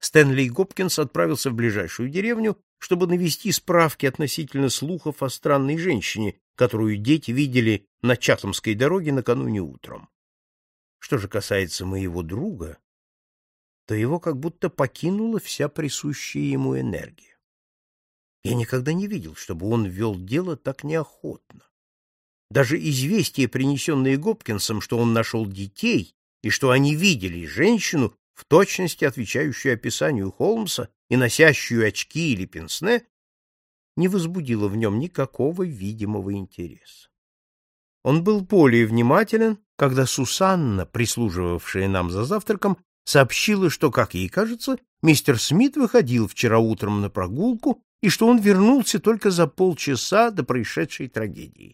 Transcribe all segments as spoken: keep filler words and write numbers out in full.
Стэнли Гопкинс отправился в ближайшую деревню, чтобы навести справки относительно слухов о странной женщине, которую дети видели на Чатамской дороге накануне утром. Что же касается моего друга, то его как будто покинула вся присущая ему энергия. Я никогда не видел, чтобы он вел дело так неохотно. Даже известие, принесенное Гопкинсом, что он нашел детей и что они видели женщину, в точности отвечающую описанию Холмса и носящую очки или пенсне, не возбудило в нем никакого видимого интереса. Он был более внимателен, когда Сусанна, прислуживавшая нам за завтраком, сообщила, что, как ей кажется, мистер Смит выходил вчера утром на прогулку и что он вернулся только за полчаса до происшедшей трагедии.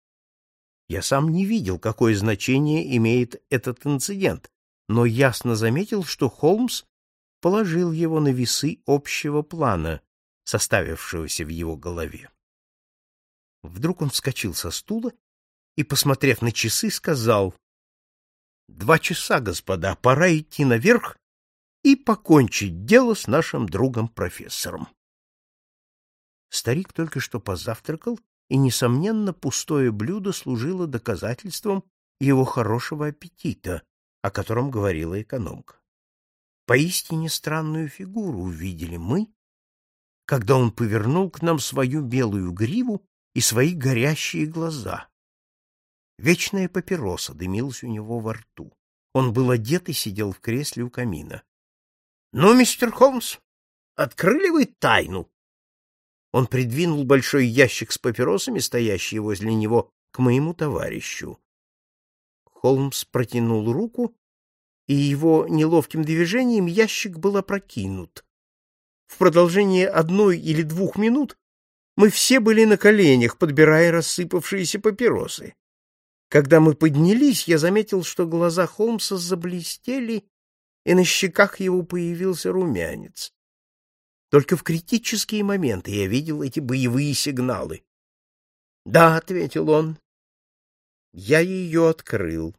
Я сам не видел, какое значение имеет этот инцидент, но ясно заметил, что Холмс положил его на весы общего плана, составившегося в его голове. Вдруг он вскочил со стула и, посмотрев на часы, сказал: «Два часа, господа, пора идти наверх и покончить дело с нашим другом-профессором». Старик только что позавтракал, и, несомненно, пустое блюдо служило доказательством его хорошего аппетита, о котором говорила экономка. Поистине странную фигуру увидели мы, когда он повернул к нам свою белую гриву и свои горящие глаза. Вечная папироса дымилась у него во рту. Он был одет и сидел в кресле у камина. — Ну, мистер Холмс, открыли вы тайну? Он придвинул большой ящик с папиросами, стоящий возле него, к моему товарищу. Холмс протянул руку, и его неловким движением ящик был опрокинут. В продолжение одной или двух минут мы все были на коленях, подбирая рассыпавшиеся папиросы. Когда мы поднялись, я заметил, что глаза Холмса заблестели, и на щеках его появился румянец. Только в критические моменты я видел эти боевые сигналы. — Да, — ответил он, — я ее открыл.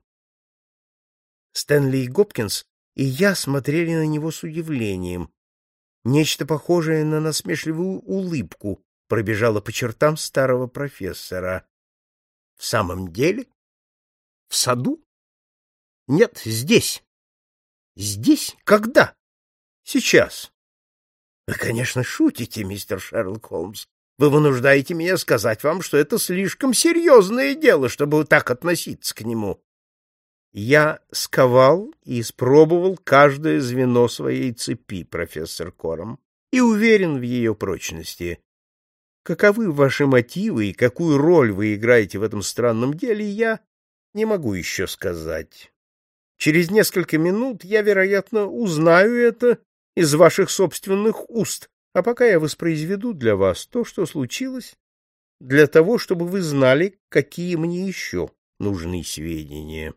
Стэнли Гопкинс и я смотрели на него с удивлением. Нечто похожее на насмешливую улыбку пробежало по чертам старого профессора. — В самом деле? В саду? — Нет, здесь. — Здесь? Когда? — Сейчас. — Вы, конечно, шутите, мистер Шерлок Холмс. Вы вынуждаете меня сказать вам, что это слишком серьезное дело, чтобы так относиться к нему. Я сковал и испробовал каждое звено своей цепи, профессор Кором, и уверен в ее прочности. Каковы ваши мотивы и какую роль вы играете в этом странном деле, я не могу еще сказать. Через несколько минут я, вероятно, узнаю это из ваших собственных уст, а пока я воспроизведу для вас то, что случилось, для того, чтобы вы знали, какие мне еще нужны сведения.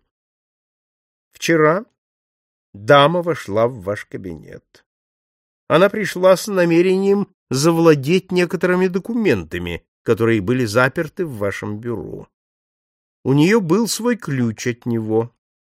Вчера дама вошла в ваш кабинет. Она пришла с намерением завладеть некоторыми документами, которые были заперты в вашем бюро. У нее был свой ключ от него.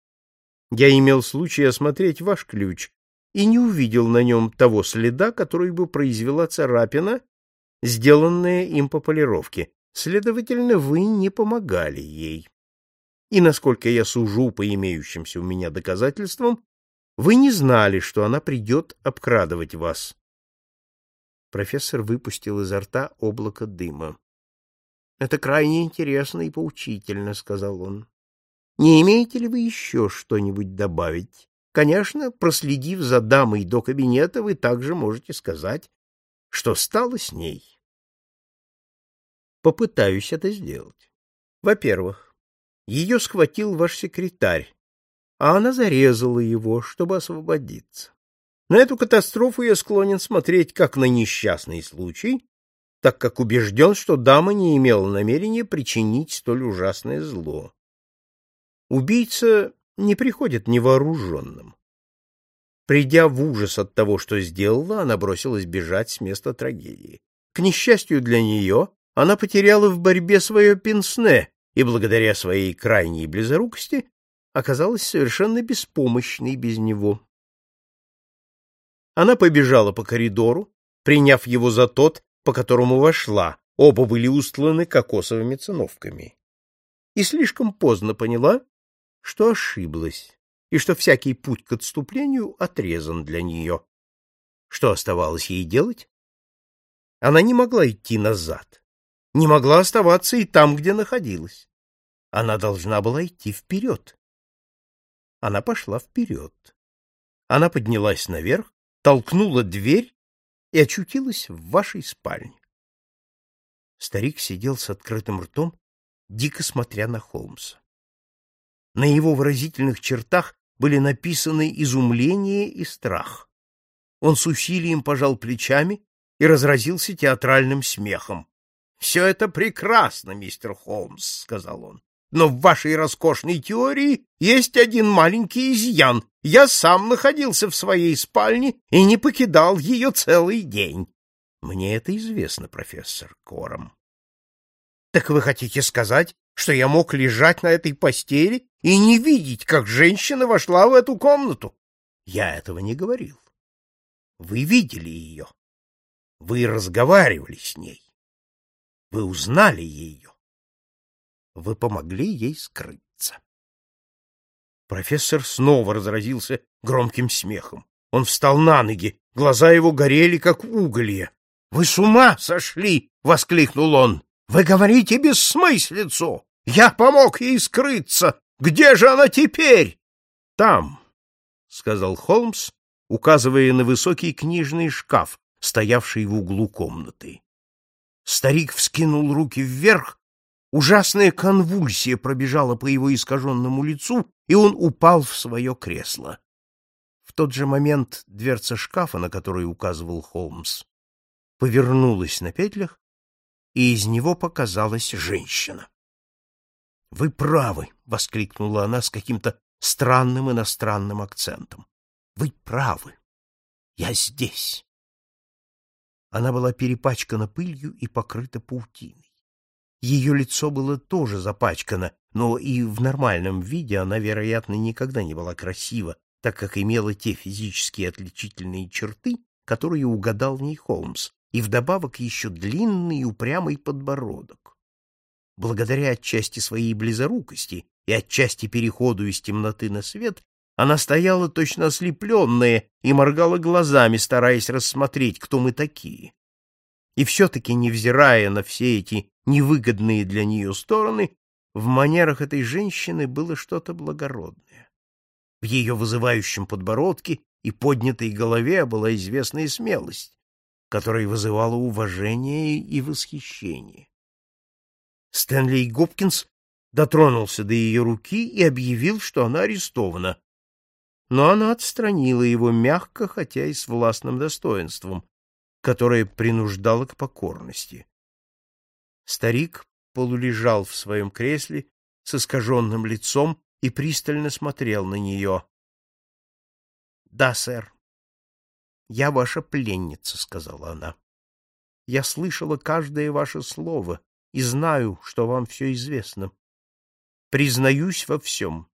Я имел случай осмотреть ваш ключ и не увидел на нем того следа, который бы произвела царапина, сделанная им по полировке. Следовательно, вы не помогали ей. И, насколько я сужу по имеющимся у меня доказательствам, вы не знали, что она придет обкрадывать вас. Профессор выпустил изо рта облако дыма. — Это крайне интересно и поучительно, — сказал он. — Не имеете ли вы еще что-нибудь добавить? Конечно, проследив за дамой до кабинета, вы также можете сказать, что стало с ней. Попытаюсь это сделать. Во-первых, ее схватил ваш секретарь, а она зарезала его, чтобы освободиться. На эту катастрофу я склонен смотреть как на несчастный случай, так как убежден, что дама не имела намерения причинить столь ужасное зло. Убийца не приходит невооруженным. Придя в ужас от того, что сделала, она бросилась бежать с места трагедии. К несчастью для нее, она потеряла в борьбе свое пенсне и, благодаря своей крайней близорукости, оказалась совершенно беспомощной без него. Она побежала по коридору, приняв его за тот, по которому вошла. Оба были устланы кокосовыми циновками. И слишком поздно поняла, что ошиблась, и что всякий путь к отступлению отрезан для нее. Что оставалось ей делать? Она не могла идти назад, не могла оставаться и там, где находилась. Она должна была идти вперед. Она пошла вперед. Она поднялась наверх, толкнула дверь и очутилась в вашей спальне. Старик сидел с открытым ртом, дико смотря на Холмса. На его выразительных чертах были написаны изумление и страх. Он с усилием пожал плечами и разразился театральным смехом. — Все это прекрасно, мистер Холмс, — сказал он. — Но в вашей роскошной теории есть один маленький изъян. Я сам находился в своей спальне и не покидал ее целый день. — Мне это известно, профессор Кором. — Так вы хотите сказать, что я мог лежать на этой постели и не видеть, как женщина вошла в эту комнату? Я этого не говорил. Вы видели ее. Вы разговаривали с ней. Вы узнали ее. Вы помогли ей скрыться. Профессор снова разразился громким смехом. Он встал на ноги, глаза его горели, как уголья. — Вы с ума сошли! — воскликнул он. — Вы говорите бессмыслицу! Я помог ей скрыться! Где же она теперь? — Там, — сказал Холмс, указывая на высокий книжный шкаф, стоявший в углу комнаты. Старик вскинул руки вверх, ужасная конвульсия пробежала по его искаженному лицу, и он упал в свое кресло. В тот же момент дверца шкафа, на которую указывал Холмс, повернулась на петлях, и из него показалась женщина. — Вы правы! — воскликнула она с каким-то странным иностранным акцентом. — Вы правы! Я здесь! Она была перепачкана пылью и покрыта паутиной. Ее лицо было тоже запачкано, но и в нормальном виде она, вероятно, никогда не была красива, так как имела те физические отличительные черты, которые угадал в ней Холмс, и вдобавок еще длинный и упрямый подбородок. Благодаря отчасти своей близорукости и отчасти переходу из темноты на свет, она стояла точно ослепленная и моргала глазами, стараясь рассмотреть, кто мы такие. И все-таки, невзирая на все эти невыгодные для нее стороны, в манерах этой женщины было что-то благородное. В ее вызывающем подбородке и поднятой голове была известная смелость, которая вызывала уважение и восхищение. Стэнли Гопкинс дотронулся до ее руки и объявил, что она арестована. Но она отстранила его мягко, хотя и с властным достоинством, которое принуждало к покорности. Старик полулежал в своем кресле с искаженным лицом и пристально смотрел на нее. — Да, сэр. — Я ваша пленница, — сказала она. — Я слышала каждое ваше слово и знаю, что вам все известно. Признаюсь во всем.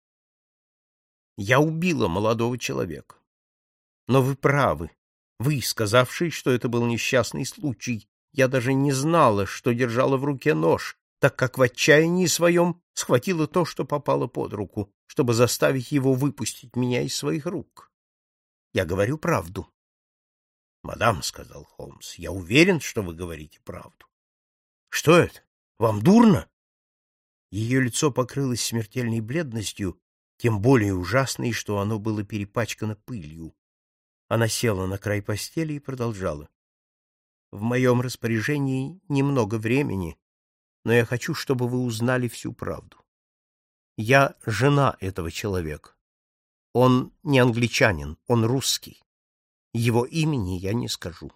Я убила молодого человека. Но вы правы. Вы, сказавший, что это был несчастный случай. Я даже не знала, что держала в руке нож, так как в отчаянии своем схватила то, что попало под руку, чтобы заставить его выпустить меня из своих рук. Я говорю правду. — Мадам, — сказал Холмс, — я уверен, что вы говорите правду. — Что это? Вам дурно? Ее лицо покрылось смертельной бледностью, тем более ужасной, что оно было перепачкано пылью. Она села на край постели и продолжала. — В моем распоряжении немного времени, но я хочу, чтобы вы узнали всю правду. Я жена этого человека. Он не англичанин, он русский. Его имени я не скажу.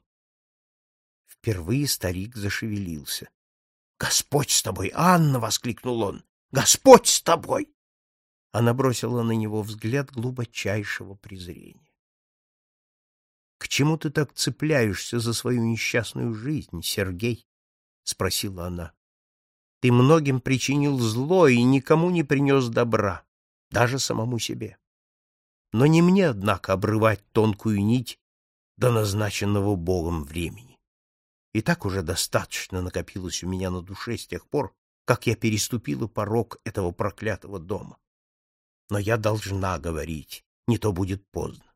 Впервые старик зашевелился. — Господь с тобой, Анна! — воскликнул он. — Господь с тобой! Она бросила на него взгляд глубочайшего презрения. — К чему ты так цепляешься за свою несчастную жизнь, Сергей? — спросила она. — Ты многим причинил зло и никому не принес добра, даже самому себе. Но не мне, однако, обрывать тонкую нить до назначенного Богом времени. И так уже достаточно накопилось у меня на душе с тех пор, как я переступила порог этого проклятого дома. Но я должна говорить, не то будет поздно.